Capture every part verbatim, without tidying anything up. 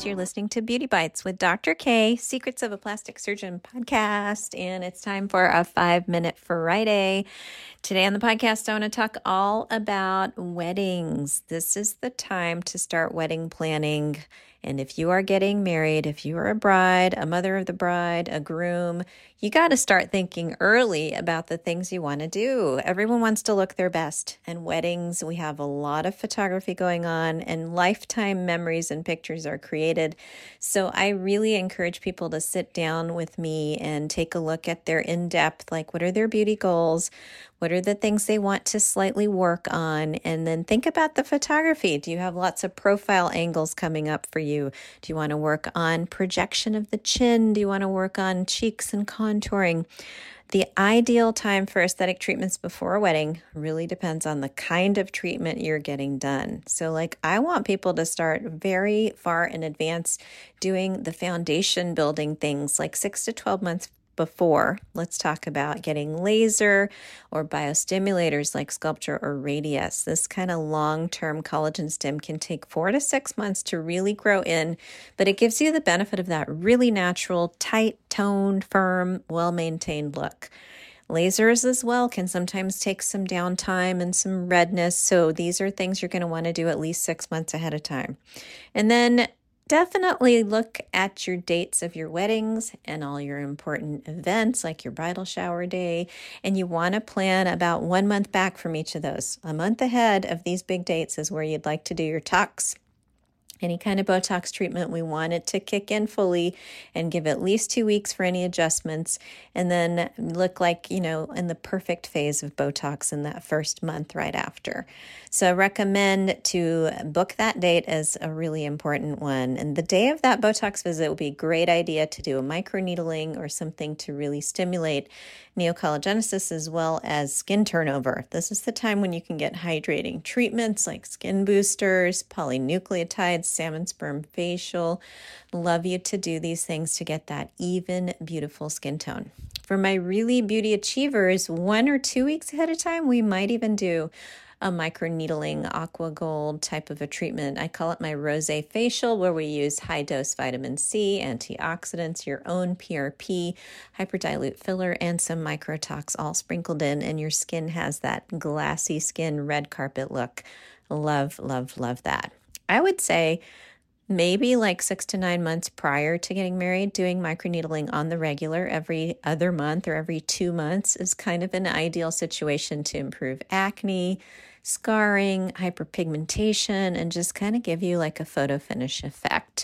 You're listening to Beauty Bites with Doctor K, Secrets of a Plastic Surgeon podcast, and it's time for a five-minute Friday. Today on the podcast, I want to talk all about weddings. This is the time to start wedding planning. And if you are getting married, if you are a bride, a mother of the bride, a groom, you got to start thinking early about the things you want to do. Everyone wants to look their best. And weddings, we have a lot of photography going on, and lifetime memories and pictures are created. So I really encourage people to sit down with me and take a look at their in-depth, like what are their beauty goals? What are the things they want to slightly work on? And then think about the photography. Do you have lots of profile angles coming up for you? Do you want to work on projection of the chin? Do you want to work on cheeks and contouring? The ideal time for aesthetic treatments before a wedding really depends on the kind of treatment you're getting done. So like I want people to start very far in advance doing the foundation building things like six to twelve months before. Let's talk about getting laser or biostimulators like Sculptra or Radius. This kind of long-term collagen stim can take four to six months to really grow in, but it gives you the benefit of that really natural, tight, toned, firm, well-maintained look. Lasers as well can sometimes take some downtime and some redness, so these are things you're going to want to do at least six months ahead of time. And then definitely look at your dates of your weddings and all your important events like your bridal shower day. And you want to plan about one month back from each of those. A month ahead of these big dates is where you'd like to do your tucks. Any kind of Botox treatment, we want it to kick in fully and give at least two weeks for any adjustments, and then look like, you know, in the perfect phase of Botox in that first month right after. So I recommend to book that date as a really important one. And the day of that Botox visit would be a great idea to do a microneedling or something to really stimulate neocollagenesis as well as skin turnover. This is the time when you can get hydrating treatments like skin boosters, polynucleotides, salmon sperm facial. Love you to do these things to get that even, beautiful skin tone. For my really beauty achievers, one or two weeks ahead of time, we might even do a microneedling aqua gold type of a treatment. I call it my rosé facial, where we use high dose vitamin C, antioxidants, your own P R P, hyperdilute filler, and some microtox all sprinkled in, and your skin has that glassy skin red carpet look. Love, love, love that. I would say maybe like six to nine months prior to getting married, doing microneedling on the regular every other month or every two months is kind of an ideal situation to improve acne, scarring, hyperpigmentation, and just kind of give you like a photo finish effect.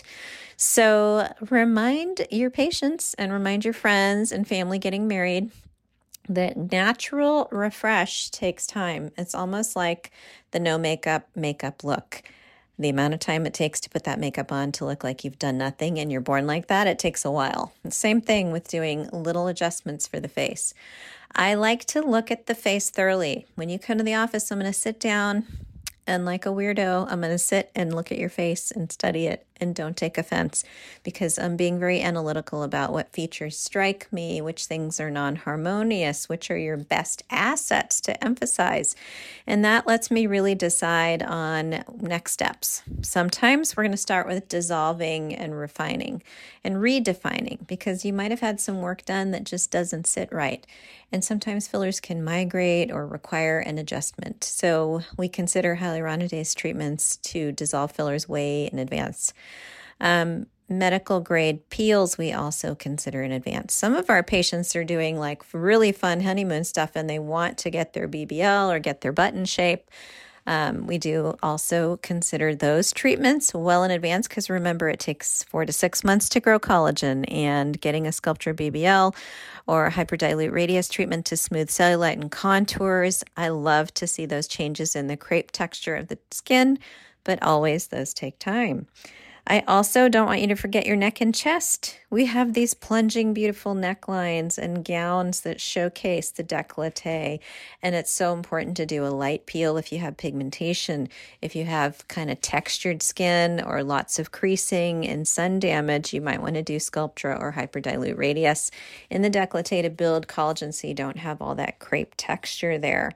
So remind your patients and remind your friends and family getting married that natural refresh takes time. It's almost like the no makeup makeup look. The amount of time it takes to put that makeup on to look like you've done nothing and you're born like that, it takes a while. Same thing with doing little adjustments for the face. I like to look at the face thoroughly. When you come to the office, I'm going to sit down and like a weirdo, I'm going to sit and look at your face and study it, and don't take offense, because I'm being very analytical about what features strike me, which things are non-harmonious, which are your best assets to emphasize. And that lets me really decide on next steps. Sometimes we're going to start with dissolving and refining and redefining, because you might have had some work done that just doesn't sit right. And sometimes fillers can migrate or require an adjustment. So we consider hyaluronidase treatments to dissolve fillers way in advance. Um, medical grade peels we also consider in advance. Some of our patients are doing like really fun honeymoon stuff and they want to get their B B L or get their button shape. Um, we do also consider those treatments well in advance, because remember, it takes four to six months to grow collagen, and getting a Sculptra B B L or hyperdilute radius treatment to smooth cellulite and contours. I love to see those changes in the crepe texture of the skin, but always those take time. I also don't want you to forget your neck and chest. We have these plunging, beautiful necklines and gowns that showcase the décolleté, and it's so important to do a light peel if you have pigmentation. If you have kind of textured skin or lots of creasing and sun damage, you might want to do Sculptra or hyperdilute radius in the décolleté to build collagen so you don't have all that crepe texture there.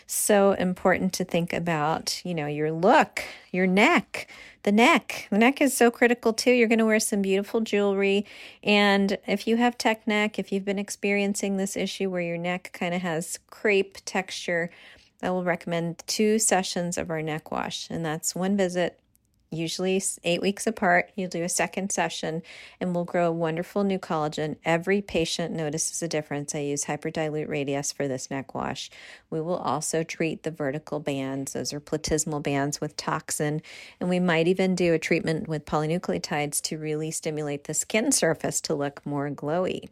So important to think about, you know, your look, your neck, the neck. The neck is so critical too. You're going to wear some beautiful jewelry. And if you have tech neck, if you've been experiencing this issue where your neck kind of has crepe texture, I will recommend two sessions of our neck wash. And that's one visit, usually eight weeks apart. You'll do a second session and we'll grow a wonderful new collagen. Every patient notices a difference. I use Hyperdilute Radiesse for this neck wash. We will also treat the vertical bands. Those are platysmal bands with toxin. And we might even do a treatment with polynucleotides to really stimulate the skin surface to look more glowy.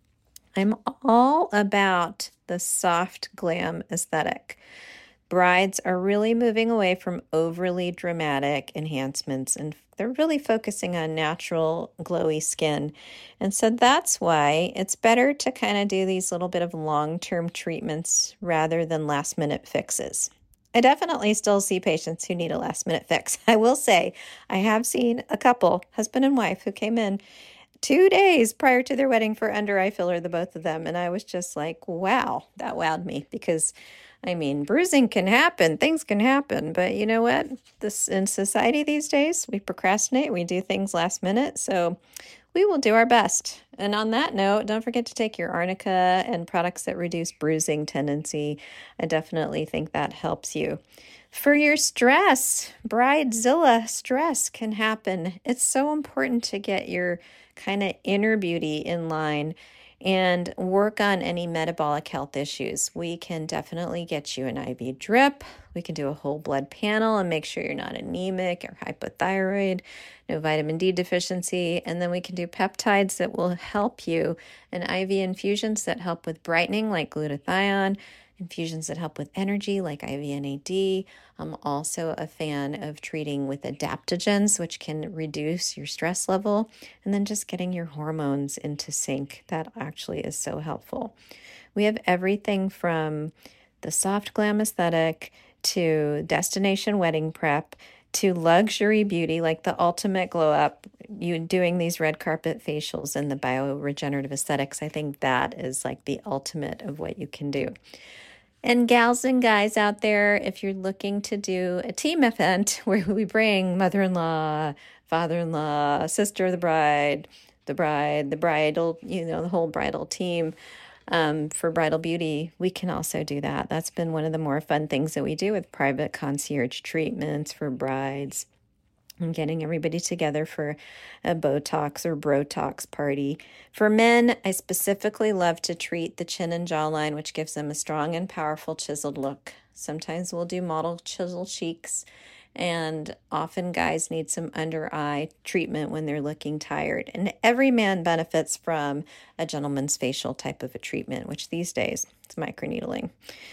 I'm all about the soft glam aesthetic. Brides are really moving away from overly dramatic enhancements, and they're really focusing on natural, glowy skin. And so that's why it's better to kind of do these little bit of long-term treatments rather than last-minute fixes. I definitely still see patients who need a last-minute fix. I will say I have seen a couple, husband and wife, who came in two days prior to their wedding for under eye filler, the both of them. And I was just like, wow, that wowed me because I mean, bruising can happen, things can happen, but you know what? This in society these days, we procrastinate, we do things last minute, so we will do our best. And on that note, don't forget to take your arnica and products that reduce bruising tendency. I definitely think that helps you. For your stress, bridezilla, stress can happen. It's so important to get your kind of inner beauty in line and work on any metabolic health issues. We can definitely get you an I V drip. We can do a whole blood panel and make sure you're not anemic or hypothyroid, no vitamin D deficiency. And then we can do peptides that will help you, and I V infusions that help with brightening like glutathione, infusions that help with energy like I V N A D. I'm also a fan of treating with adaptogens, which can reduce your stress level, and then just getting your hormones into sync. That actually is so helpful. We have everything from the soft glam aesthetic to destination wedding prep to luxury beauty like the ultimate glow up. You doing these red carpet facials and the bioregenerative aesthetics, I think that is like the ultimate of what you can do. And gals and guys out there, if you're looking to do a team event where we bring mother-in-law, father-in-law, sister of the bride, the bride, the bridal, you know, the whole bridal team um, for bridal beauty, we can also do that. That's been one of the more fun things that we do with private concierge treatments for brides. And getting everybody together for a Botox or Brotox party. For men, I specifically love to treat the chin and jawline, which gives them a strong and powerful chiseled look. Sometimes we'll do model chisel cheeks, and often guys need some under eye treatment when they're looking tired. And every man benefits from a gentleman's facial type of a treatment, which these days it's microneedling.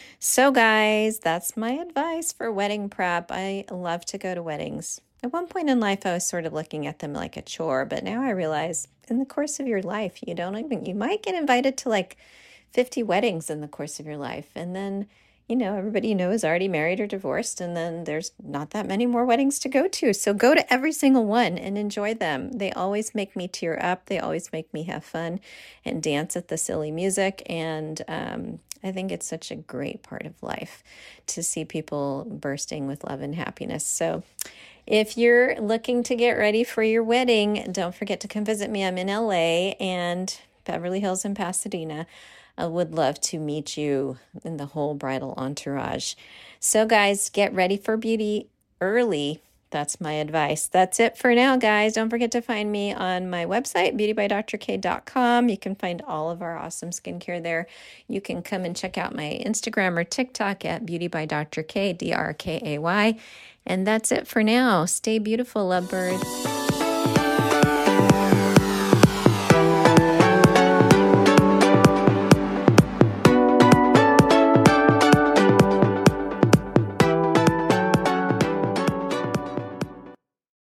So guys, that's my advice for wedding prep. I love to go to weddings. At one point in life, I was sort of looking at them like a chore, but now I realize in the course of your life, you don't even, you might get invited to like fifty weddings in the course of your life. And then, you know, everybody you know is already married or divorced, and then there's not that many more weddings to go to. So go to every single one and enjoy them. They always make me tear up. They always make me have fun and dance at the silly music. And um, I think it's such a great part of life to see people bursting with love and happiness. So if you're looking to get ready for your wedding, don't forget to come visit me. I'm in L A and Beverly Hills and Pasadena. I would love to meet you in the whole bridal entourage. So guys, get ready for beauty early. That's my advice. That's it for now, guys. Don't forget to find me on my website, beauty by dr k dot com. You can find all of our awesome skincare there. You can come and check out my Instagram or TikTok at beauty by dr k, D R K A Y. And that's it for now. Stay beautiful, lovebirds.